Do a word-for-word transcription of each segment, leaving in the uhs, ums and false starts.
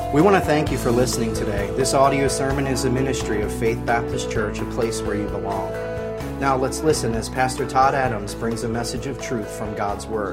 We want to thank you for listening today. This audio sermon is a ministry of Faith Baptist Church, a place where you belong. Now let's listen as Pastor Todd Adams brings a message of truth from God's Word.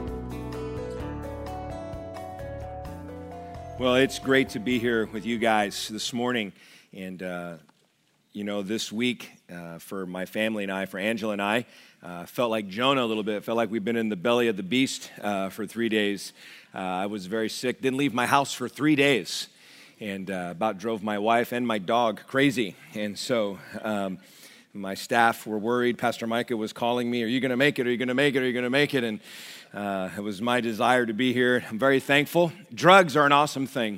Well, it's great to be here with you guys this morning. And, uh, you know, this week uh, for my family and I, for Angela and I, uh, felt like Jonah a little bit. Felt like we've been in the belly of the beast uh, for three days. Uh, I was very sick, didn't leave my house for three days, and uh, about drove my wife and my dog crazy. And so um, my staff were worried. Pastor Micah was calling me, are you going to make it? Are you going to make it? Are you going to make it? And uh, it was my desire to be here. I'm very thankful. Drugs are an awesome thing.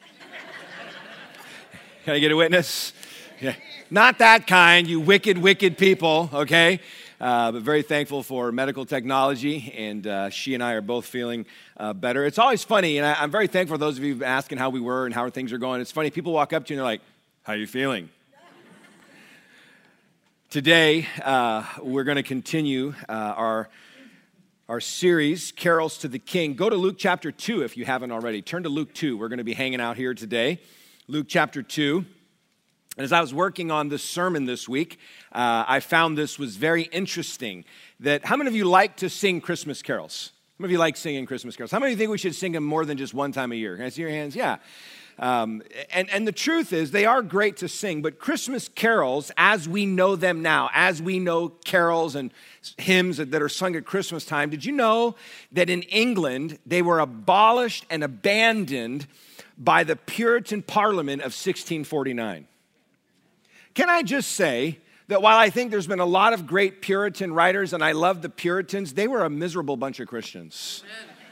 Can I get a witness? Yeah. Not that kind, you wicked, wicked people, okay? Uh, but very thankful for medical technology, and uh, she and I are both feeling uh, better. It's always funny, and I, I'm very thankful for those of you who've been asking how we were and how things are going. It's funny, people walk up to you and they're like, how are you feeling? Today, uh, we're going to continue uh, our, our series, Carols to the King. Go to Luke chapter two if you haven't already. Turn to Luke two. We're going to be hanging out here today. Luke chapter two. And as I was working on this sermon this week, uh, I found this was very interesting. That how many of you like to sing Christmas carols? How many of you like singing Christmas carols? How many of you think we should sing them more than just one time a year? Can I see your hands? Yeah. Um, and, and the truth is, they are great to sing, but Christmas carols, as we know them now, as we know carols and hymns that are sung at Christmas time, did you know that in England, they were abolished and abandoned by the Puritan Parliament of sixteen forty-nine? Can I just say that while I think there's been a lot of great Puritan writers, and I love the Puritans, they were a miserable bunch of Christians.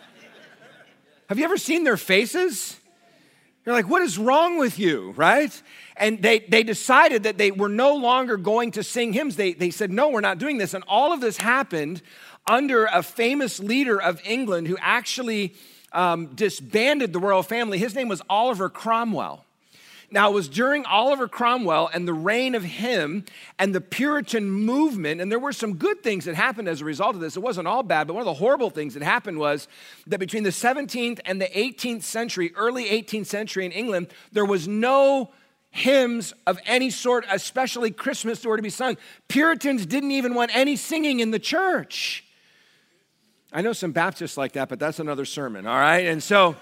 Have you ever seen their faces? You're like, what is wrong with you, right? And they, they decided that they were no longer going to sing hymns. They, they said, no, we're not doing this. And all of this happened under a famous leader of England who actually um, disbanded the royal family. His name was Oliver Cromwell. Now, it was during Oliver Cromwell and the reign of him and the Puritan movement, and there were some good things that happened as a result of this. It wasn't all bad, but one of the horrible things that happened was that between the seventeenth and the eighteenth century, early eighteenth century in England, there was no hymns of any sort, especially Christmas, that were to be sung. Puritans didn't even want any singing in the church. I know some Baptists like that, but that's another sermon, all right? And so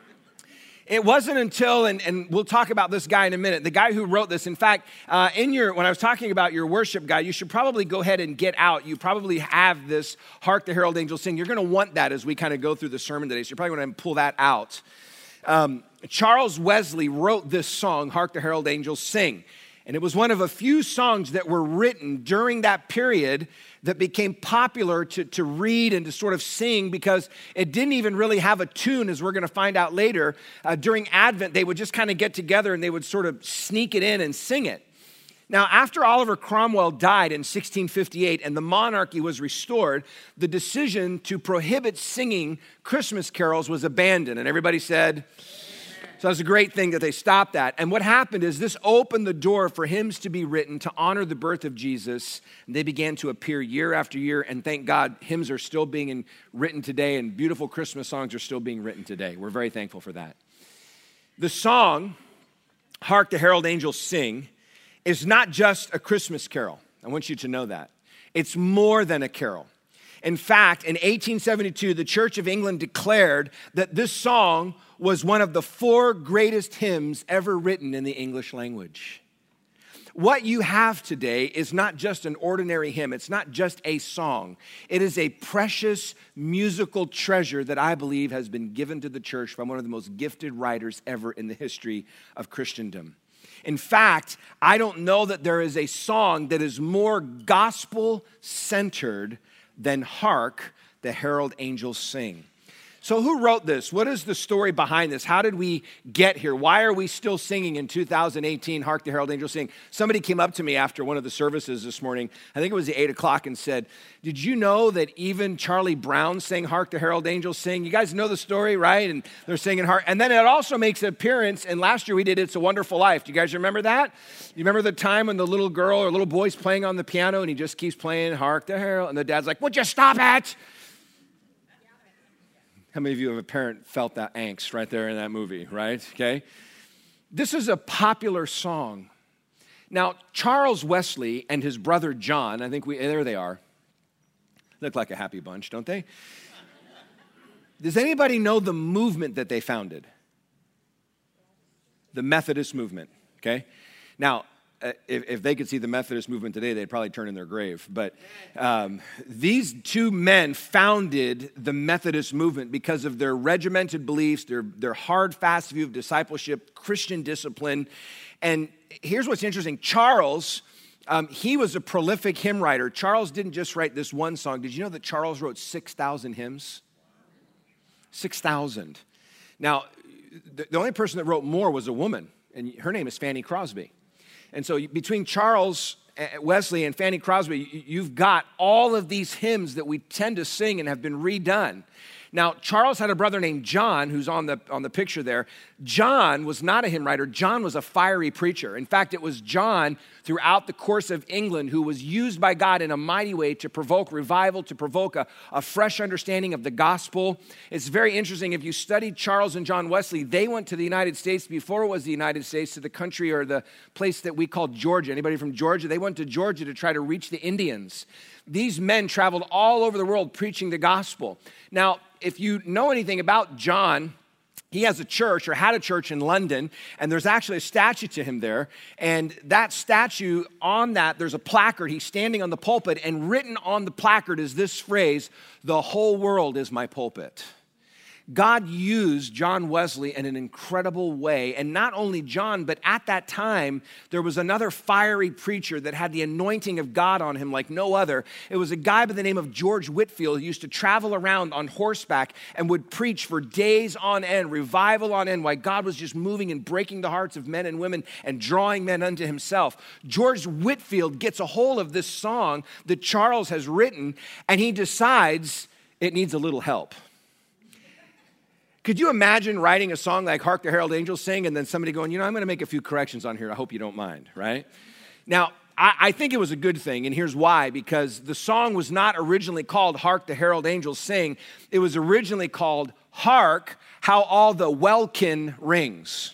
it wasn't until, and, and we'll talk about this guy in a minute, the guy who wrote this. In fact, uh, in your when I was talking about your worship guide, you should probably go ahead and get out. You probably have this Hark the Herald Angels Sing. You're going to want that as we kind of go through the sermon today, so you're probably going to pull that out. Um, Charles Wesley wrote this song, Hark the Herald Angels Sing. And it was one of a few songs that were written during that period that became popular to, to read and to sort of sing because it didn't even really have a tune, as we're going to find out later. Uh, during Advent, they would just kind of get together and they would sort of sneak it in and sing it. Now, after Oliver Cromwell died in sixteen fifty-eight and the monarchy was restored, the decision to prohibit singing Christmas carols was abandoned. And everybody said, so that's a great thing that they stopped that. And what happened is this opened the door for hymns to be written to honor the birth of Jesus. And they began to appear year after year. And thank God, hymns are still being written today and beautiful Christmas songs are still being written today. We're very thankful for that. The song, Hark the Herald Angels Sing, is not just a Christmas carol. I want you to know that. It's more than a carol. In fact, in eighteen seventy-two, the Church of England declared that this song was one of the four greatest hymns ever written in the English language. What you have today is not just an ordinary hymn. It's not just a song. It is a precious musical treasure that I believe has been given to the church from one of the most gifted writers ever in the history of Christendom. In fact, I don't know that there is a song that is more gospel-centered than Hark the Herald Angels Sing. So who wrote this? What is the story behind this? How did we get here? Why are we still singing in two thousand eighteen, Hark the Herald Angels Sing? Somebody came up to me after one of the services this morning, I think it was the eight o'clock, and said, did you know that even Charlie Brown sang Hark the Herald Angels Sing? You guys know the story, right? And they're singing Hark. And then it also makes an appearance, and last year we did It's a Wonderful Life. Do you guys remember that? You remember the time when the little girl or little boy's playing on the piano and he just keeps playing Hark the Herald, and the dad's like, would you stop it? How many of you have a parent felt that angst right there in that movie, right? Okay. This is a popular song. Now, Charles Wesley and his brother John, I think we, there they are. Look like a happy bunch, don't they? Does anybody know the movement that they founded? The Methodist movement, okay? Now, uh, if, if they could see the Methodist movement today, they'd probably turn in their grave. But um, these two men founded the Methodist movement because of their regimented beliefs, their, their hard, fast view of discipleship, Christian discipline. And here's what's interesting. Charles, um, he was a prolific hymn writer. Charles didn't just write this one song. Did you know that Charles wrote six thousand hymns? six thousand. Now, the, the only person that wrote more was a woman, and her name is Fanny Crosby. And so between Charles Wesley and Fanny Crosby, you've got all of these hymns that we tend to sing and have been redone. Now, Charles had a brother named John, who's on the, on the picture there. John was not a hymn writer. John was a fiery preacher. In fact, it was John throughout the course of England who was used by God in a mighty way to provoke revival, to provoke a, a fresh understanding of the gospel. It's very interesting. If you studied Charles and John Wesley, they went to the United States before it was the United States, to the country or the place that we call Georgia. Anybody from Georgia? They went to Georgia to try to reach the Indians. These men traveled all over the world preaching the gospel. Now, if you know anything about John, he has a church or had a church in London, and there's actually a statue to him there. And that statue, on that, there's a placard. He's standing on the pulpit, and written on the placard is this phrase, "The whole world is my pulpit." God used John Wesley in an incredible way. And not only John, but at that time, there was another fiery preacher that had the anointing of God on him like no other. It was a guy by the name of George Whitefield who used to travel around on horseback and would preach for days on end, revival on end, while God was just moving and breaking the hearts of men and women and drawing men unto himself. George Whitefield gets a hold of this song that Charles has written, and he decides it needs a little help. Could you imagine writing a song like Hark the Herald Angels Sing and then somebody going, you know, I'm going to make a few corrections on here. I hope you don't mind, right? Now, I, I think it was a good thing, and here's why. Because the song was not originally called Hark the Herald Angels Sing. It was originally called Hark How All the Welkin Rings.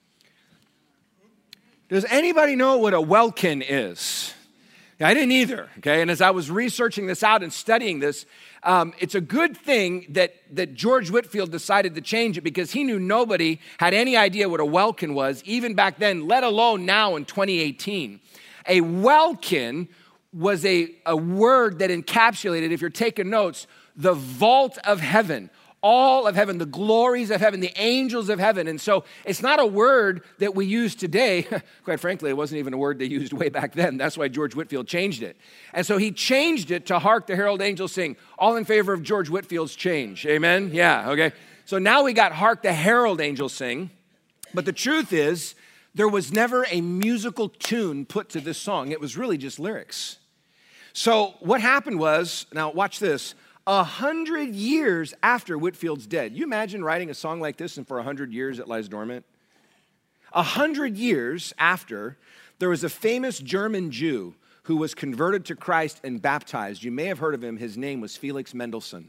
Does anybody know what a welkin is? I didn't either, okay? And as I was researching this out and studying this, um, it's a good thing that, that George Whitefield decided to change it, because he knew nobody had any idea what a welkin was, even back then, let alone now in twenty eighteen. A welkin was a, a word that encapsulated, if you're taking notes, the vault of heaven. All of heaven, the glories of heaven, the angels of heaven. And so it's not a word that we use today. Quite frankly, it wasn't even a word they used way back then. That's why George Whitefield changed it. And so he changed it to Hark the Herald Angels Sing. All in favor of George Whitefield's change. Amen? Yeah, okay. So now we got Hark the Herald Angels Sing. But the truth is, there was never a musical tune put to this song. It was really just lyrics. So what happened was, now watch this, A hundred years after Whitefield's dead. You imagine writing a song like this and for a hundred years it lies dormant? A hundred years after, there was a famous German Jew who was converted to Christ and baptized. You may have heard of him. His name was Felix Mendelssohn.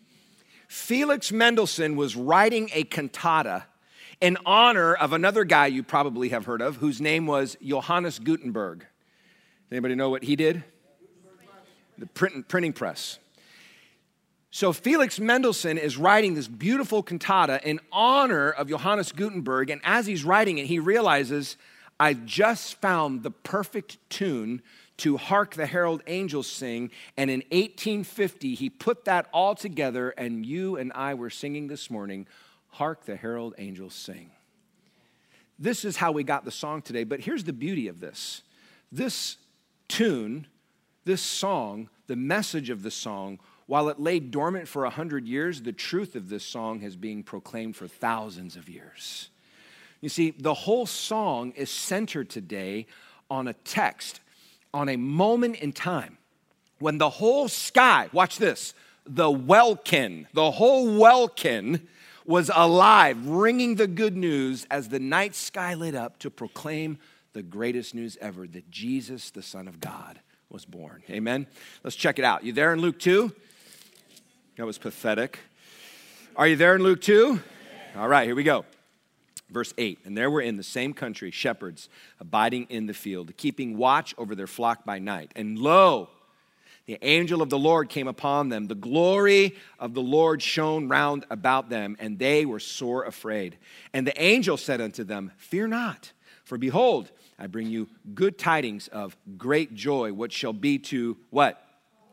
Felix Mendelssohn was writing a cantata in honor of another guy you probably have heard of, whose name was Johannes Gutenberg. Anybody know what he did? The print, printing press. So Felix Mendelssohn is writing this beautiful cantata in honor of Johannes Gutenberg, and as he's writing it, he realizes, I've just found the perfect tune to Hark the Herald Angels Sing, and in eighteen fifty, he put that all together, and you and I were singing this morning, Hark the Herald Angels Sing. This is how we got the song today, but here's the beauty of this. This tune, this song, the message of the song, while it lay dormant for a hundred years, the truth of this song has been proclaimed for thousands of years. You see, the whole song is centered today on a text, on a moment in time when the whole sky, watch this, the welkin, the whole welkin was alive, ringing the good news as the night sky lit up to proclaim the greatest news ever, that Jesus, the Son of God, was born. Amen? Let's check it out. You there in Luke two? That was pathetic. Are you there in Luke two? All right, here we go. Verse eight, and there were in the same country shepherds abiding in the field, keeping watch over their flock by night. And lo, the angel of the Lord came upon them. The glory of the Lord shone round about them, and they were sore afraid. And the angel said unto them, fear not, for behold, I bring you good tidings of great joy, which shall be to what?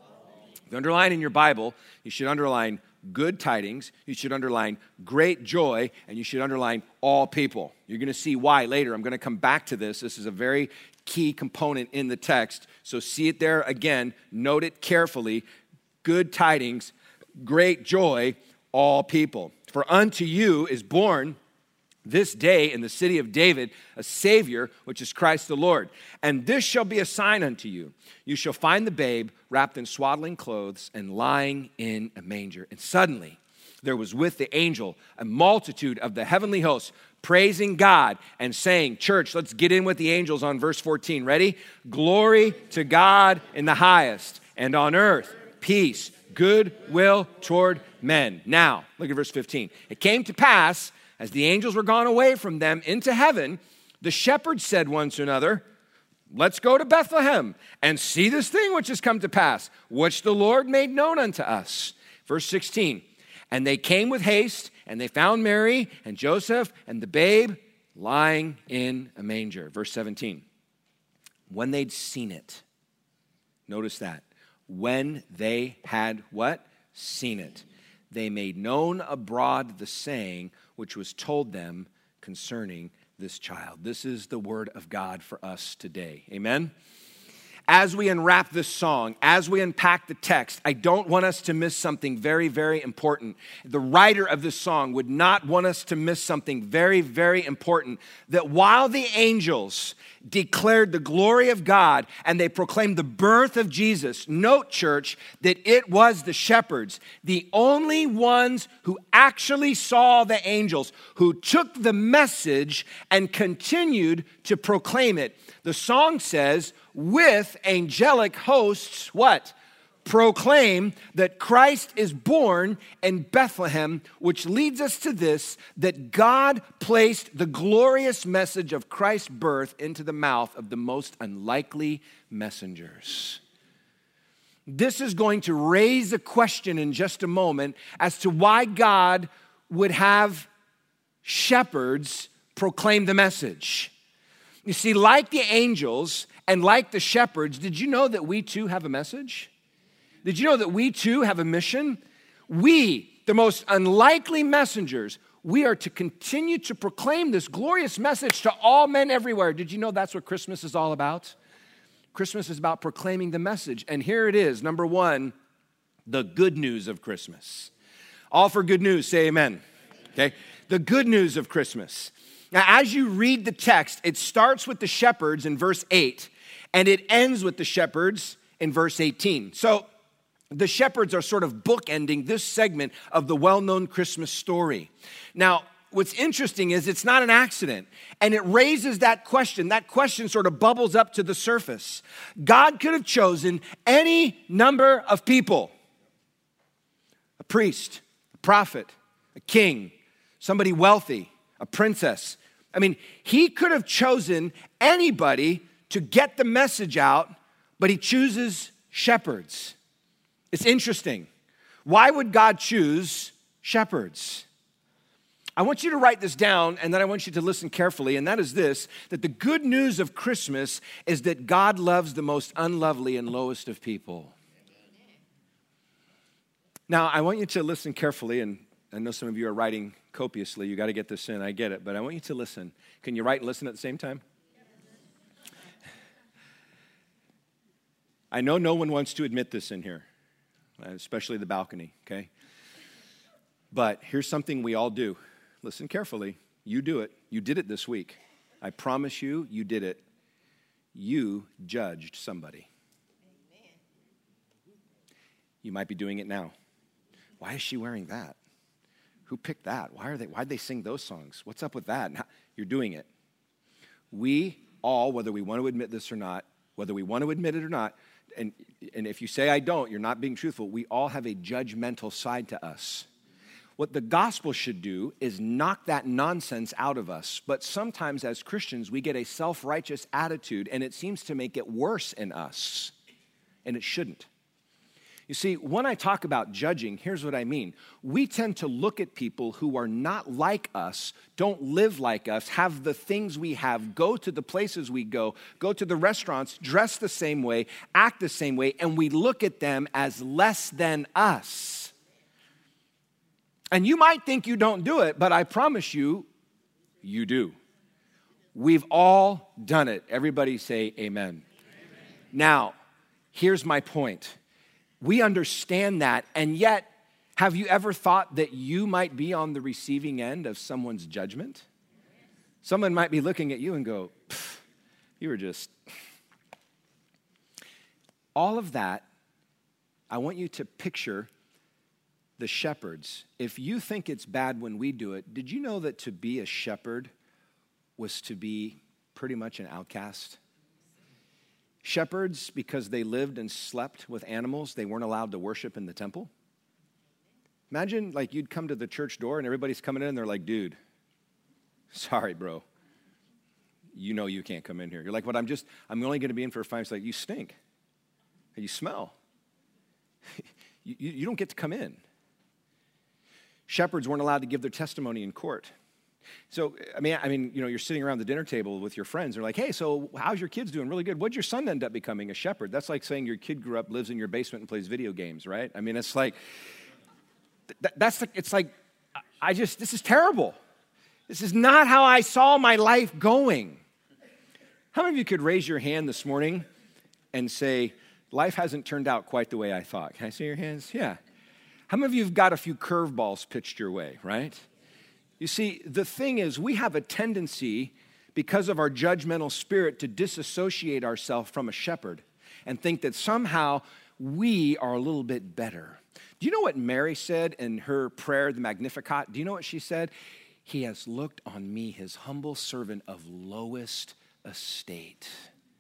If you underline in your Bible, you should underline good tidings, you should underline great joy, and you should underline all people. You're going to see why later. I'm going to come back to this. This is a very key component in the text. So see it there again. Note it carefully. Good tidings, great joy, all people. For unto you is born this day in the city of David a Savior, which is Christ the Lord. And this shall be a sign unto you. You shall find the babe wrapped in swaddling clothes and lying in a manger. And suddenly there was with the angel a multitude of the heavenly hosts praising God and saying, church, let's get in with the angels on verse fourteen. Ready? Glory to God in the highest, and on earth peace, goodwill toward men. Now, look at verse fifteen. It came to pass, as the angels were gone away from them into heaven, the shepherds said one to another, let's go to Bethlehem and see this thing which has come to pass, which the Lord made known unto us. Verse sixteen, and they came with haste, and they found Mary and Joseph and the babe lying in a manger. Verse seventeen, when they'd seen it, notice that, when they had what? Seen it. They made known abroad the saying which was told them concerning this child. This is the word of God for us today. Amen? As we unwrap this song, as we unpack the text, I don't want us to miss something very, very important. The writer of this song would not want us to miss something very, very important, that while the angels declared the glory of God and they proclaimed the birth of Jesus, note, church, that it was the shepherds, the only ones who actually saw the angels, who took the message and continued to proclaim it. The song says, with angelic hosts, what? Proclaim that Christ is born in Bethlehem, which leads us to this, that God placed the glorious message of Christ's birth into the mouth of the most unlikely messengers. This is going to raise a question in just a moment as to why God would have shepherds proclaim the message. You see, like the angels and like the shepherds, did you know that we too have a message? Did you know that we too have a mission? We, the most unlikely messengers, we are to continue to proclaim this glorious message to all men everywhere. Did you know that's what Christmas is all about? Christmas is about proclaiming the message. And here it is. Number one, the good news of Christmas. All for good news, say amen. Okay? The good news of Christmas. Now, as you read the text, it starts with the shepherds in verse eight, and it ends with the shepherds in verse eighteen. So the shepherds are sort of bookending this segment of the well-known Christmas story. Now, what's interesting is it's not an accident, and it raises that question. That question sort of bubbles up to the surface. God could have chosen any number of people: a priest, a prophet, a king, somebody wealthy, a princess. I mean, he could have chosen anybody to get the message out, but he chooses shepherds. It's interesting. Why would God choose shepherds? I want you to write this down, and then I want you to listen carefully, and that is this, that the good news of Christmas is that God loves the most unlovely and lowest of people. Now, I want you to listen carefully, and I know some of you are writing copiously. You got to get this in. I get it. But I want you to listen. Can you write and listen at the same time? I know no one wants to admit this in here, especially the balcony, okay? But here's something we all do. Listen carefully. You do it. You did it this week. I promise you, you did it. You judged somebody. Amen. You might be doing it now. Why is she wearing that? Who picked that? Why are they? Why'd they sing those songs? What's up with that? You're doing it. We all, whether we want to admit this or not, whether we want to admit it or not, and, and if you say I don't, you're not being truthful. We all have a judgmental side to us. What the gospel should do is knock that nonsense out of us. But sometimes as Christians, we get a self-righteous attitude, and it seems to make it worse in us. And it shouldn't. You see, when I talk about judging, here's what I mean. We tend to look at people who are not like us, don't live like us, have the things we have, go to the places we go, go to the restaurants, dress the same way, act the same way, and we look at them as less than us. And you might think you don't do it, but I promise you, you do. We've all done it. Everybody say amen. Amen. Now, here's my point. We understand that, and yet, have you ever thought that you might be on the receiving end of someone's judgment? Someone might be looking at you and go, you were just... All of that, I want you to picture the shepherds. If you think it's bad when we do it, did you know that to be a shepherd was to be pretty much an outcast? Shepherds, because they lived and slept with animals, they weren't allowed to worship in the temple. Imagine like you'd come to the church door and everybody's coming in and they're like, dude, sorry, bro. You know you can't come in here. You're like, what, I'm just, I'm only going to be in for five minutes. Like, you stink. You smell. you, you, you don't get to come in. Shepherds weren't allowed to give their testimony in court. So, I mean, I mean, you know, you're sitting around the dinner table with your friends. They're like, hey, so how's your kids doing? Really good. What'd your son end up becoming? A shepherd. That's like saying your kid grew up, lives in your basement, and plays video games, right? I mean, it's like, th- that's like, it's like, I just, this is terrible. This is not how I saw my life going. How many of you could raise your hand this morning and say, life hasn't turned out quite the way I thought? Can I see your hands? Yeah. How many of you have got a few curveballs pitched your way, right? You see, the thing is, we have a tendency, because of our judgmental spirit, to disassociate ourselves from a shepherd and think that somehow we are a little bit better. Do you know what Mary said in her prayer, the Magnificat? Do you know what she said? He has looked on me, his humble servant of lowest estate.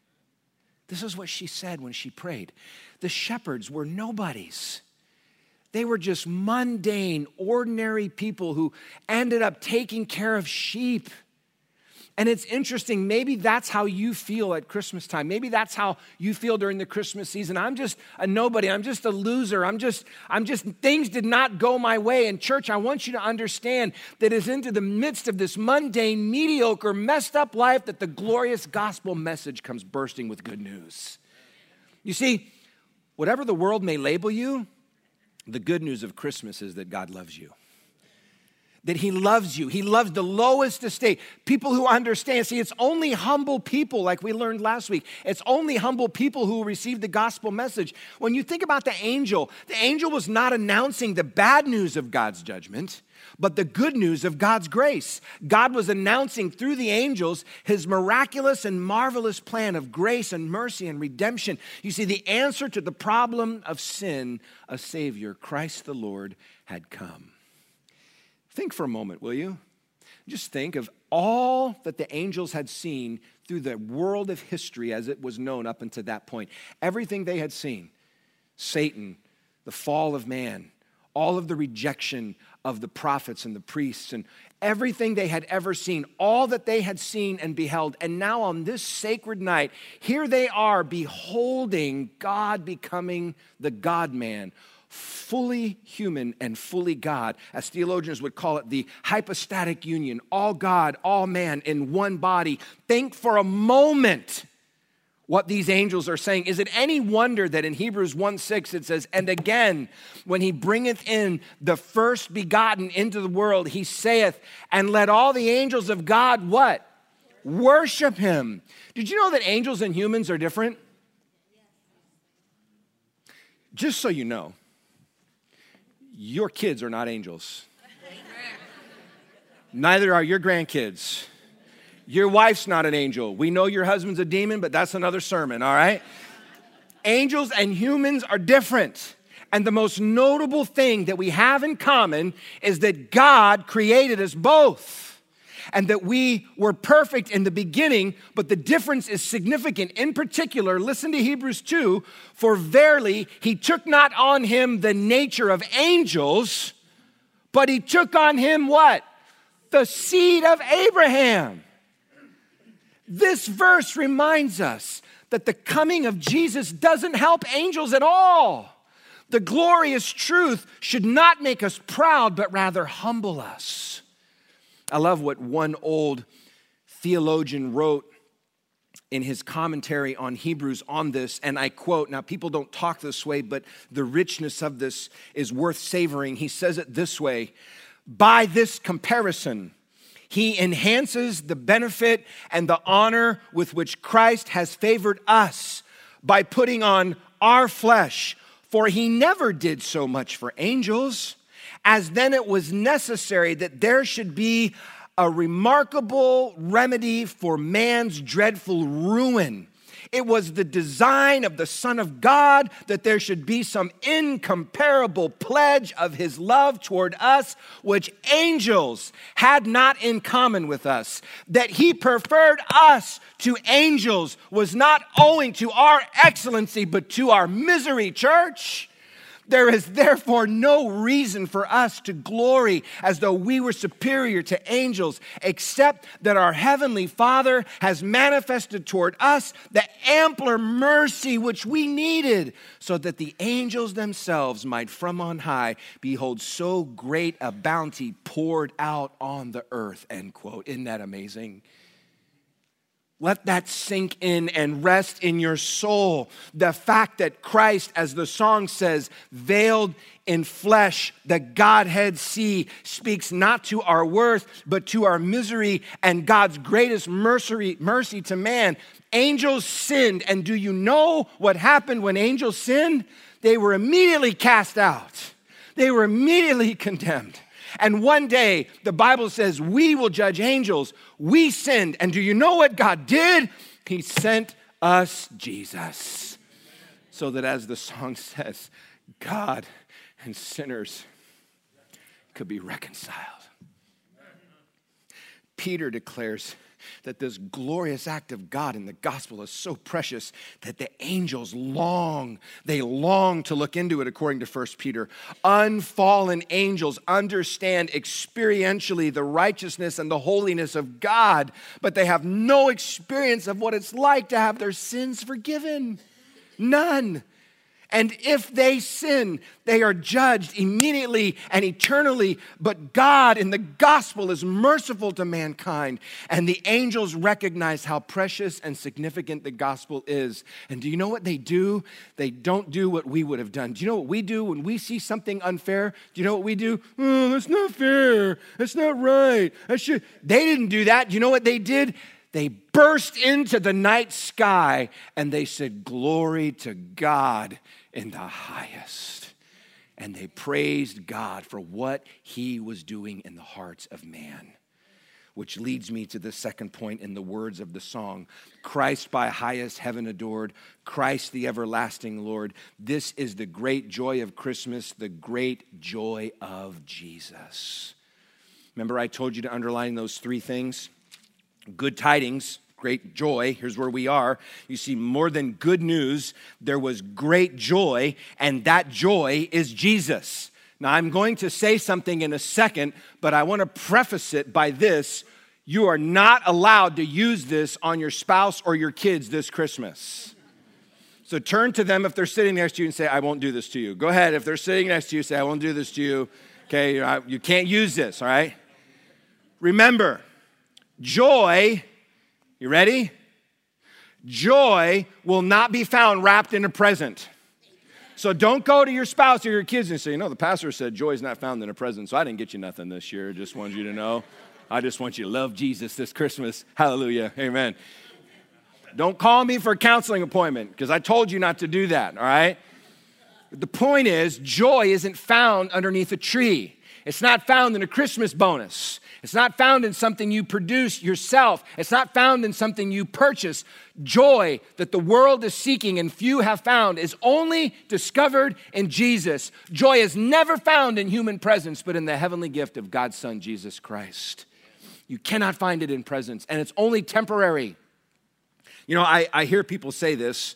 This is what she said when she prayed. The shepherds were nobodies. They were just mundane, ordinary people who ended up taking care of sheep. And it's interesting, maybe that's how you feel at Christmas time. Maybe that's how you feel during the Christmas season. I'm just a nobody. I'm just a loser. I'm just, I'm just, things did not go my way. And church, I want you to understand that it's into the midst of this mundane, mediocre, messed up life that the glorious gospel message comes bursting with good news. You see, whatever the world may label you, the good news of Christmas is that God loves you. That he loves you. He loves the lowest estate. People who understand. See, it's only humble people, like we learned last week. It's only humble people who receive the gospel message. When you think about the angel, the angel was not announcing the bad news of God's judgment, but the good news of God's grace. God was announcing through the angels his miraculous and marvelous plan of grace and mercy and redemption. You see, the answer to the problem of sin, a Savior, Christ the Lord, had come. Think for a moment, will you? Just think of all that the angels had seen through the world of history as it was known up until that point. Everything they had seen, Satan, the fall of man, all of the rejection of the prophets and the priests, and everything they had ever seen, all that they had seen and beheld. And now on this sacred night, here they are beholding God becoming the God-man, fully human and fully God, as theologians would call it, the hypostatic union, all God, all man in one body. Think for a moment what these angels are saying. Is it any wonder that in Hebrews one six it says, and again, when he bringeth in the first begotten into the world, he saith, and let all the angels of God, what? Worship him. Did you know that angels and humans are different? Just so you know, your kids are not angels. Neither are your grandkids. Your wife's not an angel. We know your husband's a demon, but that's another sermon, all right? Angels and humans are different. And the most notable thing that we have in common is that God created us both. And that we were perfect in the beginning, but the difference is significant. In particular, listen to Hebrews two, for verily he took not on him the nature of angels, But he took on him what? The seed of Abraham. This verse reminds us that the coming of Jesus doesn't help angels at all. The glorious truth should not make us proud, but rather humble us. I love what one old theologian wrote in his commentary on Hebrews on this, and I quote, now people don't talk this way, but the richness of this is worth savoring. He says it this way: by this comparison, he enhances the benefit and the honor with which Christ has favored us by putting on our flesh. For he never did so much for angels, as then it was necessary that there should be a remarkable remedy for man's dreadful ruin. It was the design of the Son of God that there should be some incomparable pledge of his love toward us, which angels had not in common with us. That he preferred us to angels was not owing to our excellency, but to our misery, church. There is therefore no reason for us to glory as though we were superior to angels, except that our Heavenly Father has manifested toward us the ampler mercy which we needed, so that the angels themselves might from on high behold so great a bounty poured out on the earth, end quote. Isn't that amazing? Let that sink in and rest in your soul. The fact that Christ, as the song says, veiled in flesh, the Godhead see, speaks not to our worth, but to our misery and God's greatest mercy, mercy to man. Angels sinned, and do you know what happened when angels sinned? They were immediately cast out. They were immediately condemned. And one day, the Bible says, we will judge angels. We sinned. And do you know what God did? He sent us Jesus. So that, as the song says, God and sinners could be reconciled. Peter declares that this glorious act of God in the gospel is so precious that the angels long, they long to look into it, according to First Peter. Unfallen angels understand experientially the righteousness and the holiness of God, but they have no experience of what it's like to have their sins forgiven. None. And if they sin, they are judged immediately and eternally. But God in the gospel is merciful to mankind. And the angels recognize how precious and significant the gospel is. And do you know what they do? They don't do what we would have done. Do you know what we do when we see something unfair? Do you know what we do? Oh, that's not fair. That's not right. I should. They didn't do that. Do you know what they did? They burst into the night sky and they said, "Glory to God in the highest." And they praised God for what he was doing in the hearts of man. Which leads me to the second point in the words of the song. Christ by highest heaven adored, Christ the everlasting Lord. This is the great joy of Christmas, the great joy of Jesus. Remember I told you to underline those three things? Good tidings, great joy. Here's where we are. You see, more than good news, there was great joy, and that joy is Jesus. Now, I'm going to say something in a second, but I want to preface it by this. You are not allowed to use this on your spouse or your kids this Christmas. So turn to them if they're sitting next to you and say, "I won't do this to you." Go ahead. If they're sitting next to you, say, "I won't do this to you." Okay, you can't use this, all right? Remember, joy, you ready? Joy will not be found wrapped in a present. So don't go to your spouse or your kids and say, "You know, the pastor said joy is not found in a present, so I didn't get you nothing this year. Just wanted you to know. I just want you to love Jesus this Christmas." Hallelujah. Amen. Don't call me for a counseling appointment because I told you not to do that, all right? The point is, joy isn't found underneath a tree. It's not found in a Christmas bonus. It's not found in something you produce yourself. It's not found in something you purchase. Joy that the world is seeking and few have found is only discovered in Jesus. Joy is never found in human presence, but in the heavenly gift of God's Son, Jesus Christ. You cannot find it in presence, and it's only temporary. You know, I, I hear people say this,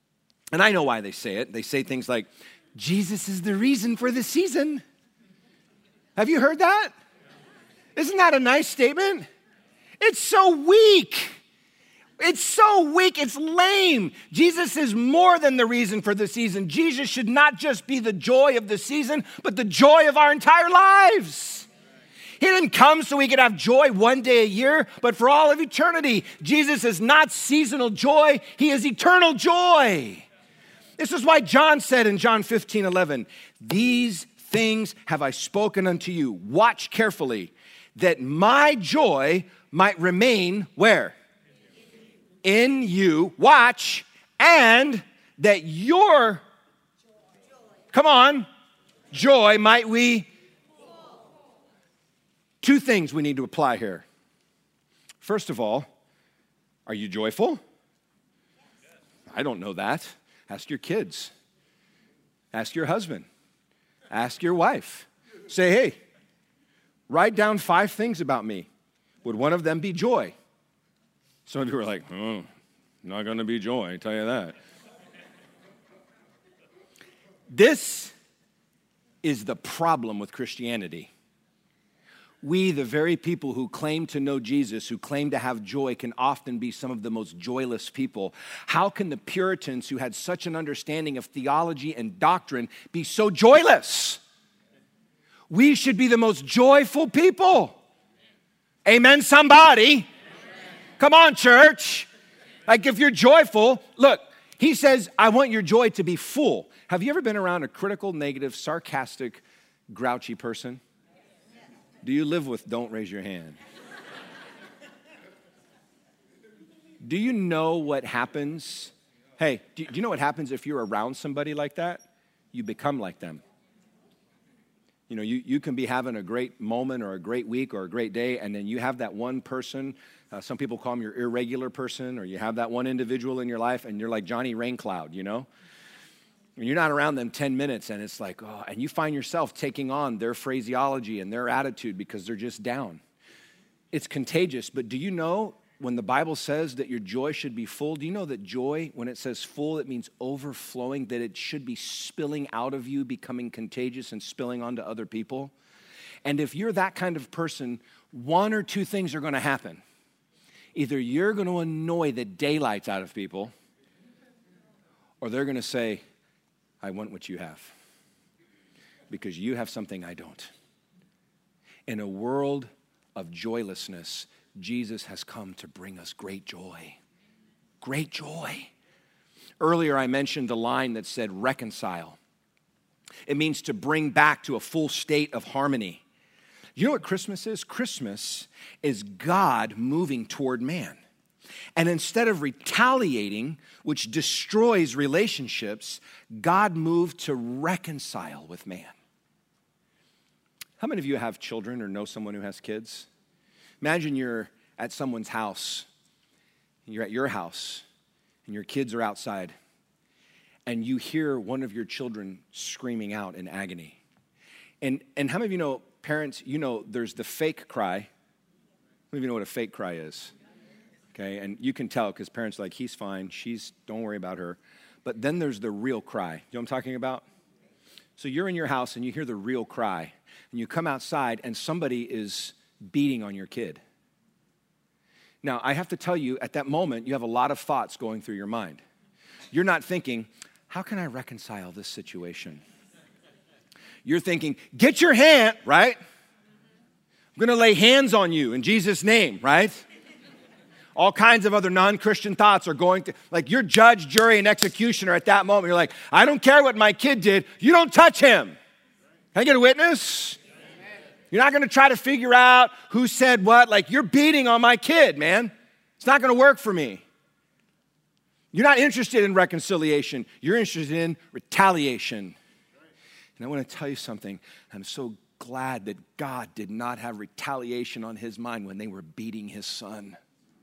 and I know why they say it. They say things like, "Jesus is the reason for the season." Have you heard that? Isn't that a nice statement? It's so weak. It's so weak. It's lame. Jesus is more than the reason for the season. Jesus should not just be the joy of the season, but the joy of our entire lives. He didn't come so we could have joy one day a year, but for all of eternity. Jesus is not seasonal joy. He is eternal joy. This is why John said in John fifteen eleven, these things have I spoken unto you. Watch carefully, that my joy might remain where? In you. Watch. And that your, come on, joy might we. Two things we need to apply here. First of all, are you joyful? I don't know that. Ask your kids. Ask your husband. Ask your wife. Say, hey, write down five things about me. Would one of them be joy? Some of you are like, oh, not going to be joy, I tell you that. This is the problem with Christianity. We, the very people who claim to know Jesus, who claim to have joy, can often be some of the most joyless people. How can the Puritans, who had such an understanding of theology and doctrine, be so joyless? We should be the most joyful people. Amen, somebody. Amen. Come on, church. Like if you're joyful, look, he says, I want your joy to be full. Have you ever been around a critical, negative, sarcastic, grouchy person? Do you live with, don't raise your hand. Do you know what happens? Hey, do you know what happens if you're around somebody like that? You become like them. You know, you, you can be having a great moment or a great week or a great day, and then you have that one person, uh, some people call them your irregular person, or you have that one individual in your life, and you're like Johnny Raincloud, you know? And you're not around them ten minutes, and it's like, oh, and you find yourself taking on their phraseology and their attitude because they're just down. It's contagious, but do you know when the Bible says that your joy should be full, do you know that joy, when it says full, it means overflowing, that it should be spilling out of you, becoming contagious and spilling onto other people? And if you're that kind of person, one or two things are going to happen. Either you're going to annoy the daylights out of people, or they're going to say, I want what you have, because you have something I don't. In a world of joylessness, Jesus has come to bring us great joy. Great joy. Earlier, I mentioned the line that said reconcile. It means to bring back to a full state of harmony. You know what Christmas is? Christmas is God moving toward man. And instead of retaliating, which destroys relationships, God moved to reconcile with man. How many of you have children or know someone who has kids? Imagine you're at someone's house, and you're at your house, and your kids are outside, and you hear one of your children screaming out in agony. And, and how many of you know, parents, you know there's the fake cry. How many of you know what a fake cry is? Okay, and you can tell because parents are like, he's fine, she's, don't worry about her. But then there's the real cry. You know what I'm talking about? So you're in your house and you hear the real cry. And you come outside and somebody is beating on your kid. Now, I have to tell you, at that moment, you have a lot of thoughts going through your mind. You're not thinking, how can I reconcile this situation? You're thinking, get your hand, right? I'm going to lay hands on you in Jesus' name, right? All kinds of other non-Christian thoughts are going to, like your judge, jury, and executioner at that moment. You're like, I don't care what my kid did. You don't touch him. Can I get a witness? You're not going to try to figure out who said what. Like, you're beating on my kid, man. It's not going to work for me. You're not interested in reconciliation. You're interested in retaliation. And I want to tell you something. I'm so glad that God did not have retaliation on his mind when they were beating his son.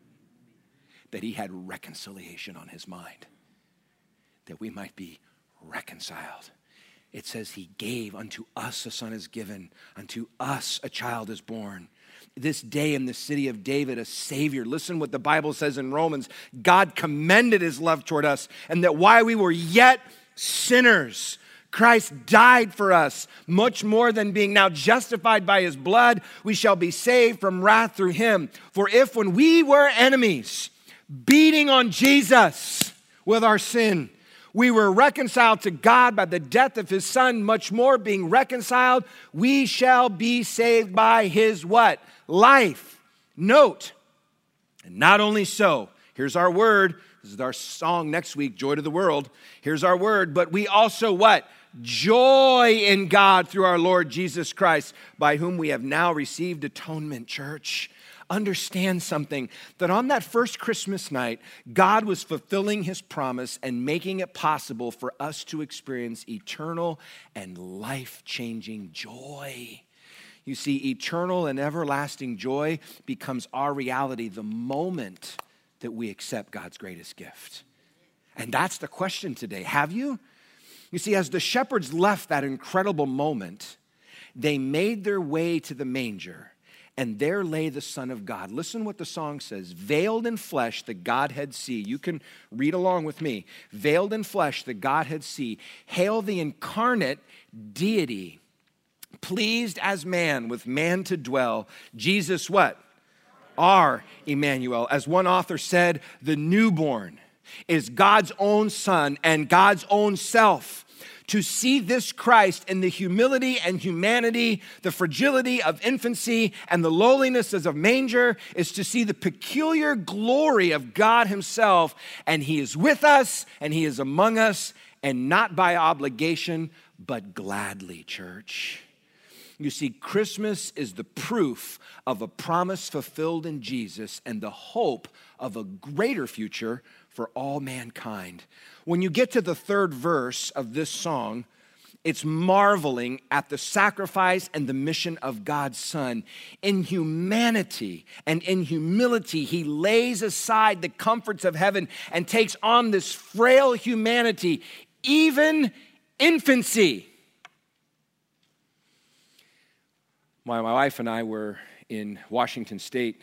That he had reconciliation on his mind, that we might be reconciled. It says he gave, unto us a son is given, unto us a child is born. This day in the city of David, a Savior. Listen what the Bible says in Romans. God commended his love toward us, and that while we were yet sinners, Christ died for us, much more than being now justified by his blood, we shall be saved from wrath through him. For if when we were enemies, beating on Jesus with our sin, we were reconciled to God by the death of his son, much more being reconciled, we shall be saved by his what? Life. Note, and not only so, here's our word. This is our song next week, Joy to the World. Here's our word. But we also what? Joy in God through our Lord Jesus Christ, by whom we have now received atonement, church. Understand something, that on that first Christmas night, God was fulfilling his promise and making it possible for us to experience eternal and life-changing joy. You see, eternal and everlasting joy becomes our reality the moment that we accept God's greatest gift. And that's the question today. Have you? You see, as the shepherds left that incredible moment, they made their way to the manger, and there lay the Son of God. Listen what the song says. Veiled in flesh, the Godhead see. You can read along with me. Veiled in flesh, the Godhead see. Hail the incarnate deity. Pleased as man, with man to dwell. Jesus what? Our Emmanuel. As one author said, the newborn is God's own son and God's own self. To see this Christ in the humility and humanity, the fragility of infancy and the lowliness of manger, is to see the peculiar glory of God himself. And he is with us and he is among us, and not by obligation, but gladly, church. You see, Christmas is the proof of a promise fulfilled in Jesus and the hope of a greater future for all mankind. When you get to the third verse of this song, it's marveling at the sacrifice and the mission of God's Son. In humanity and in humility, he lays aside the comforts of heaven and takes on this frail humanity, even infancy. My, my wife and I were in Washington State.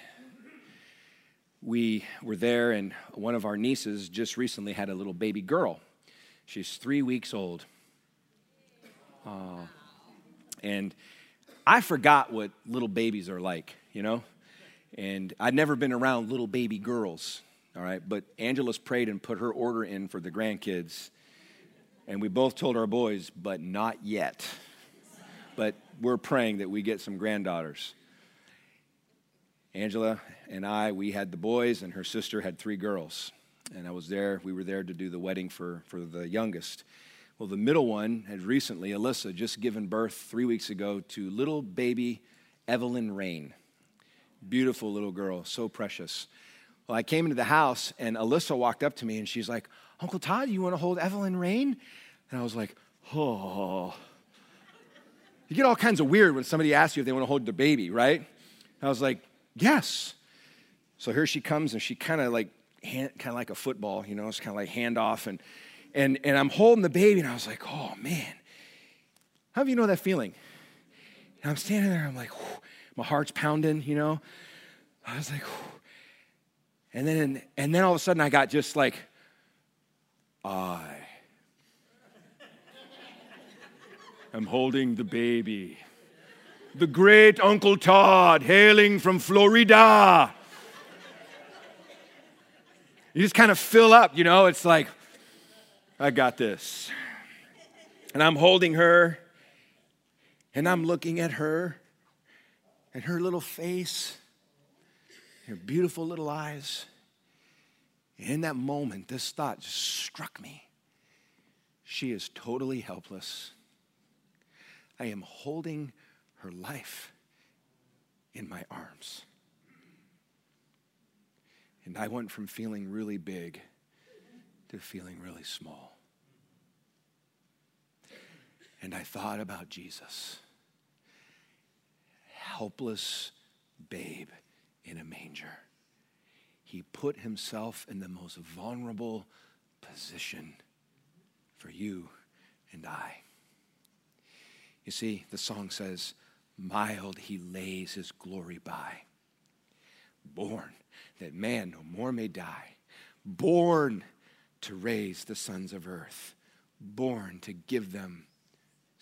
We were there, and one of our nieces just recently had a little baby girl. She's three weeks old. Uh, and I forgot what little babies are like, you know? And I'd never been around little baby girls, all right? But Angela's prayed and put her order in for the grandkids. And we both told our boys, but not yet. But we're praying that we get some granddaughters. Angela and I, we had the boys, and her sister had three girls. And I was there, we were there to do the wedding for, for the youngest. Well, the middle one had recently, Alyssa, just given birth three weeks ago to little baby Evelyn Rain. Beautiful little girl, so precious. Well, I came into the house, and Alyssa walked up to me, and she's like, Uncle Todd, you want to hold Evelyn Rain? And I was like, oh. You get all kinds of weird when somebody asks you if they want to hold their baby, right? And I was like, yes. So here she comes, and she kind of like, hand, kind of like a football, you know, it's kind of like handoff, and and and I'm holding the baby, and I was like, oh man, how do you know that feeling? And I'm standing there, I'm like, whew, my heart's pounding, you know. I was like, whew. and then and then all of a sudden I got just like, I am holding the baby. The great Uncle Todd, hailing from Florida. You just kind of fill up, you know. It's like, I got this. And I'm holding her, and I'm looking at her, and her little face, her beautiful little eyes. And in that moment, this thought just struck me. She is totally helpless. I am holding her life in my arms. And I went from feeling really big to feeling really small. And I thought about Jesus, helpless babe in a manger. He put himself in the most vulnerable position for you and I. You see, the song says, mild he lays his glory by, born that man no more may die, born to raise the sons of earth, born to give them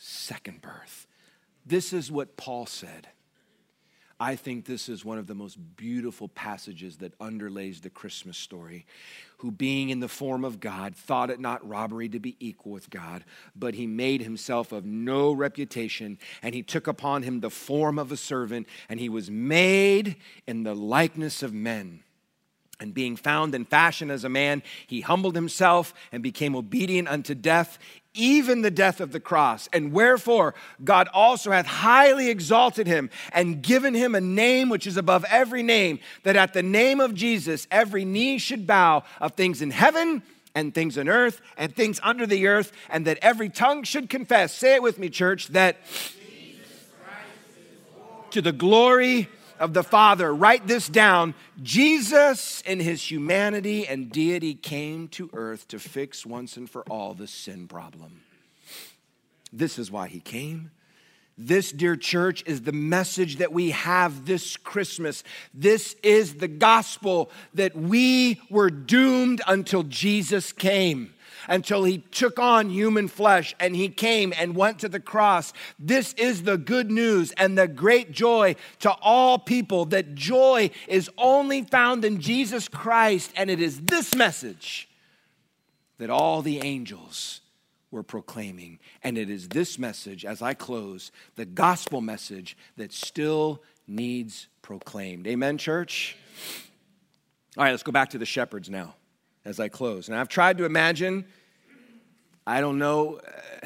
second birth. This is what Paul said. I think this is one of the most beautiful passages that underlays the Christmas story. Who being in the form of God, thought it not robbery to be equal with God, but he made himself of no reputation, and he took upon him the form of a servant, and he was made in the likeness of men. And being found in fashion as a man, he humbled himself and became obedient unto death, even the death of the cross. And wherefore God also hath highly exalted him and given him a name which is above every name, that at the name of Jesus every knee should bow, of things in heaven and things on earth and things under the earth, and that every tongue should confess, say it with me, church, that Jesus Christ is Lord, to the glory of the Father. Write this down. Jesus in his humanity and deity came to earth to fix once and for all the sin problem. This is why he came. This, dear church, is the message that we have this Christmas. This is the gospel, that we were doomed until Jesus came. Until he took on human flesh and he came and went to the cross. This is the good news and the great joy to all people, that joy is only found in Jesus Christ. And it is this message that all the angels were proclaiming. And it is this message, as I close, the gospel message that still needs proclaimed. Amen, church? All right, let's go back to the shepherds now as I close. And I've tried to imagine, I don't know, uh,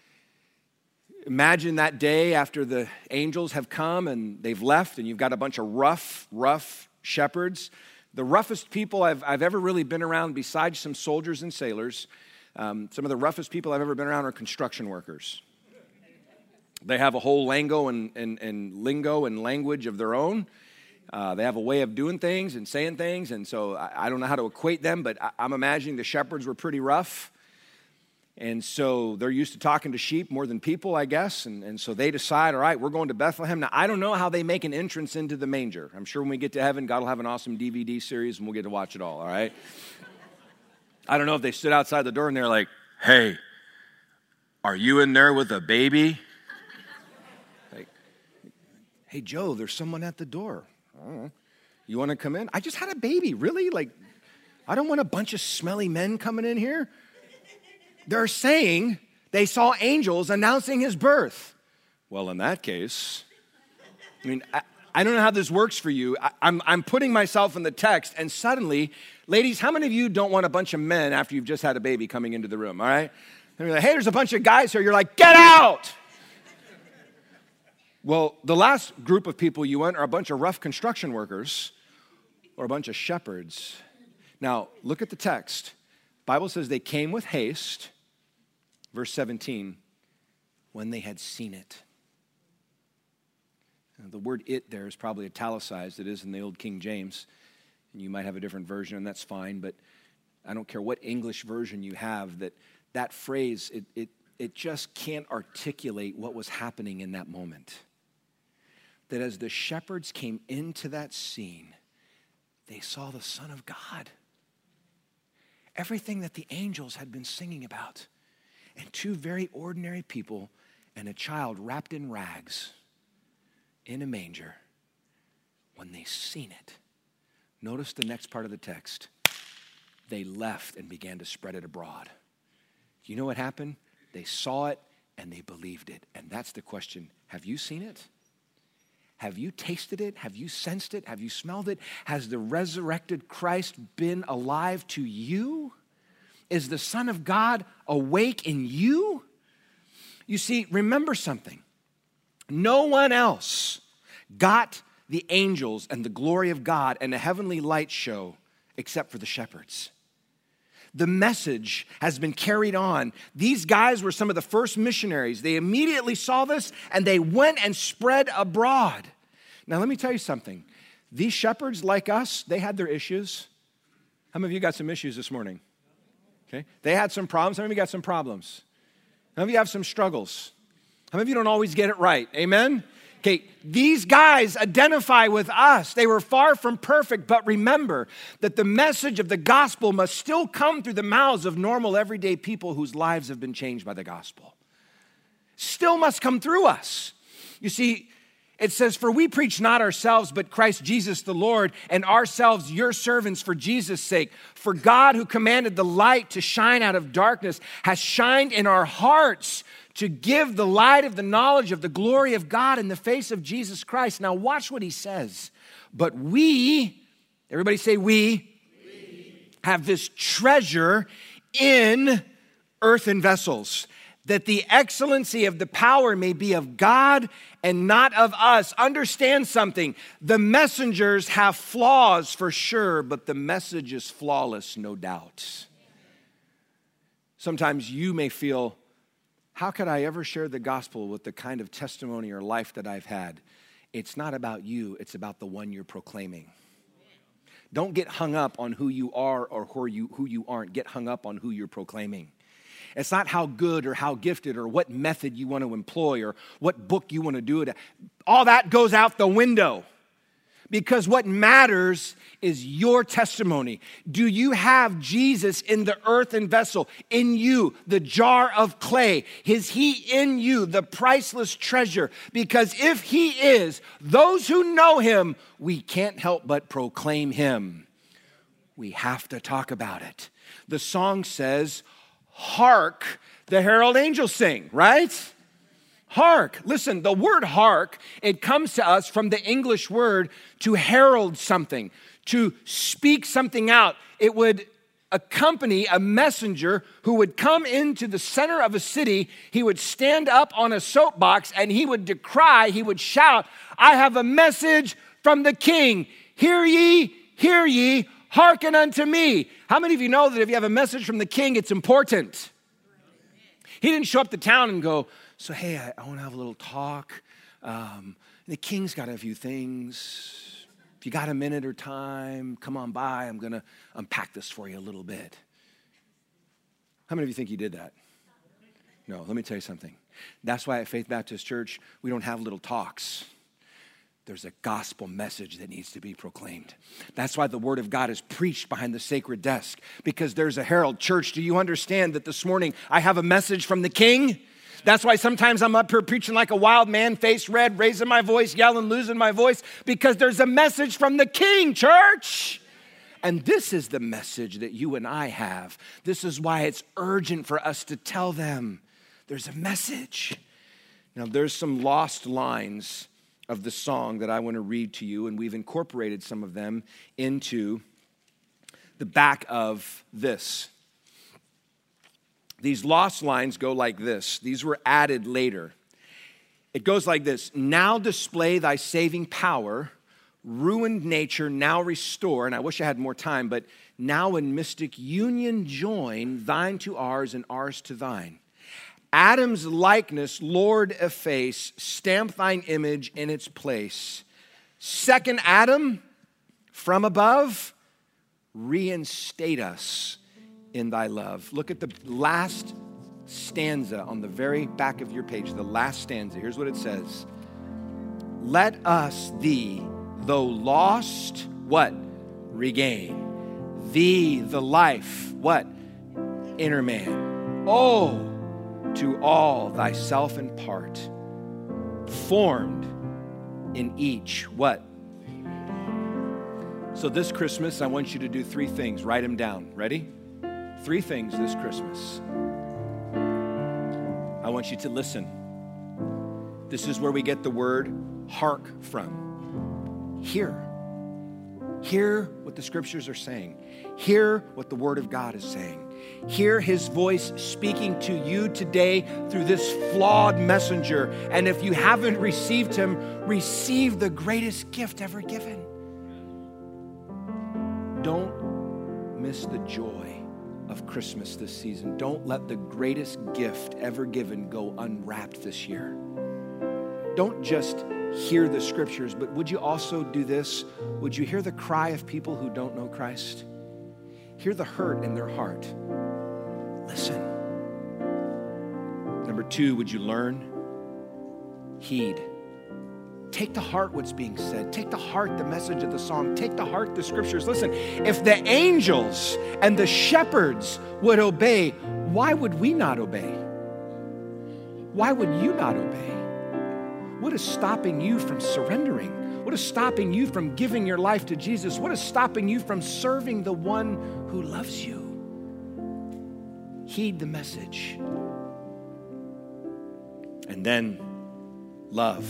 imagine that day after the angels have come and they've left, and you've got a bunch of rough, rough shepherds. The roughest people I've, I've ever really been around, besides some soldiers and sailors, um, some of the roughest people I've ever been around are construction workers. They have a whole lingo and, and, and lingo and language of their own. Uh, they have a way of doing things and saying things, and so I, I don't know how to equate them, but I, I'm imagining the shepherds were pretty rough, and so they're used to talking to sheep more than people, I guess, and, and so they decide, all right, we're going to Bethlehem. Now, I don't know how they make an entrance into the manger. I'm sure when we get to heaven, God will have an awesome D V D series, and we'll get to watch it all, all right? I don't know if they stood outside the door, and they're like, hey, are you in there with a baby? Like, hey, Joe, there's someone at the door. I don't know. You want to come in? I just had a baby, really? Like, I don't want a bunch of smelly men coming in here. They're saying they saw angels announcing his birth. Well, in that case, I mean, I, I don't know how this works for you. I, I'm, I'm putting myself in the text, and suddenly, ladies, how many of you don't want a bunch of men after you've just had a baby coming into the room, all right? And you're like, hey, there's a bunch of guys here. You're like, get out! Well, the last group of people you want are a bunch of rough construction workers or a bunch of shepherds. Now, look at the text. The Bible says they came with haste, verse seventeen, when they had seen it. Now, the word it there is probably italicized. It is in the old King James. And you might have a different version, and that's fine, but I don't care what English version you have, that that phrase, it, it, it just can't articulate what was happening in that moment. That as the shepherds came into that scene, they saw the Son of God. Everything that the angels had been singing about. And two very ordinary people and a child wrapped in rags in a manger. When they seen it, notice the next part of the text. They left and began to spread it abroad. You know what happened? They saw it and they believed it. And that's the question. Have you seen it? Have you tasted it? Have you sensed it? Have you smelled it? Has the resurrected Christ been alive to you? Is the Son of God awake in you? You see, remember something. No one else got the angels and the glory of God and the heavenly light show except for the shepherds. The message has been carried on. These guys were some of the first missionaries. They immediately saw this and they went and spread abroad. Now, let me tell you something. These shepherds, like us, they had their issues. How many of you got some issues this morning? Okay. They had some problems. How many of you got some problems? How many of you have some struggles? How many of you don't always get it right? Amen? Okay, these guys identify with us. They were far from perfect, but remember that the message of the gospel must still come through the mouths of normal, everyday people whose lives have been changed by the gospel. still must come through us. You see, it says, for we preach not ourselves, but Christ Jesus the Lord, and ourselves your servants for Jesus' sake. For God, who commanded the light to shine out of darkness, has shined in our hearts to give the light of the knowledge of the glory of God in the face of Jesus Christ. Now watch what he says. But we, everybody say we, we. have this treasure in earthen vessels, that the excellency of the power may be of God and not of us. Understand something. The messengers have flaws for sure, but the message is flawless, no doubt. Sometimes you may feel, how could I ever share the gospel with the kind of testimony or life that I've had? It's not about you, it's about the one you're proclaiming. Don't get hung up on who you are or who you, who you aren't. Get hung up on who you're proclaiming. It's not how good or how gifted or what method you want to employ or what book you want to do it. All that goes out the window, because what matters is your testimony. Do you have Jesus in the earthen vessel, in you, the jar of clay? Is he in you, the priceless treasure? Because if he is, those who know him, we can't help but proclaim him. We have to talk about it. The song says, hark, the herald angels sing, right? Hark. Listen, the word hark, it comes to us from the English word to herald something, to speak something out. It would accompany a messenger who would come into the center of a city. He would stand up on a soapbox and he would decry, he would shout, I have a message from the king. Hear ye, hear ye, hearken unto me. How many of you know that if you have a message from the king, it's important? He didn't show up to town and go, so hey, I, I want to have a little talk. Um, the king's got a few things. If you got a minute or time, come on by. I'm going to unpack this for you a little bit. How many of you think he did that? No, let me tell you something. That's why at Faith Baptist Church, we don't have little talks. There's a gospel message that needs to be proclaimed. That's why the word of God is preached behind the sacred desk, because there's a herald. Church, do you understand that this morning I have a message from the king? That's why sometimes I'm up here preaching like a wild man, face red, raising my voice, yelling, losing my voice, because there's a message from the king, church. And this is the message that you and I have. This is why it's urgent for us to tell them there's a message. Now, there's some lost lines of the song that I want to read to you, and we've incorporated some of them into the back of this. These lost lines go like this. These were added later. It goes like this. Now display thy saving power, ruined nature now restore. And I wish I had more time, but now in mystic union join, thine to ours and ours to thine. Adam's likeness, Lord, efface, stamp thine image in its place. Second Adam, from above, reinstate us in thy love. Look at the last stanza on the very back of your page, the last stanza. Here's what it says. Let us thee, though lost, what? Regain. Thee, the life, what? Inner man. Oh, to all thyself impart, formed in each, what? So this Christmas, I want you to do three things. Write them down. Ready? Three things this Christmas. I want you to listen. This is where we get the word hark from. Hear. Hear what the scriptures are saying. Hear what the word of God is saying. Hear his voice speaking to you today through this flawed messenger. And if you haven't received him, receive the greatest gift ever given. Don't miss the joy of Christmas this season. Don't let the greatest gift ever given go unwrapped this year. Don't just hear the scriptures, but would you also do this? Would you hear the cry of people who don't know Christ? Hear the hurt in their heart. Listen. Number two, would you learn? Heed. Take to heart what's being said. Take to heart the message of the song. Take to heart the scriptures. Listen, if the angels and the shepherds would obey, why would we not obey? why would you not obey? What is stopping you from surrendering? What is stopping you from giving your life to Jesus? What is stopping you from serving the one who loves you? Heed the message. And then love.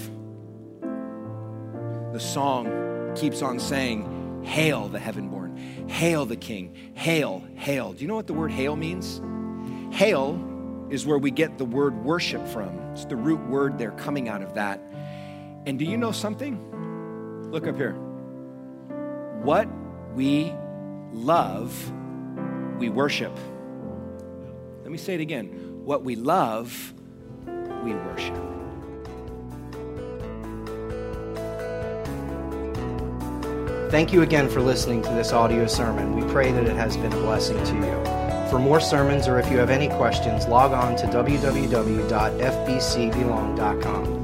The song keeps on saying, hail the heaven-born, hail the King, hail, hail. Do you know what the word hail means? Hail is where we get the word worship from. It's the root word there coming out of that. And do you know something? Look up here. What we love, we worship. Let me say it again. What we love, we worship. Thank you again for listening to this audio sermon. We pray that it has been a blessing to you. For more sermons, or if you have any questions, log on to w w w dot f b c belong dot com.